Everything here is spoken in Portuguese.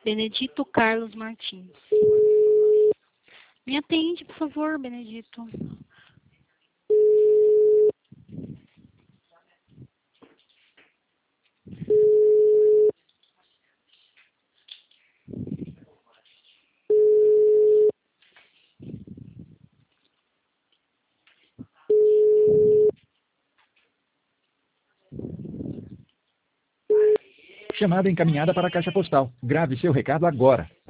Benedito Carlos Martins. Me atende, por favor, Benedito. Chamada encaminhada para a caixa postal. Grave seu recado agora.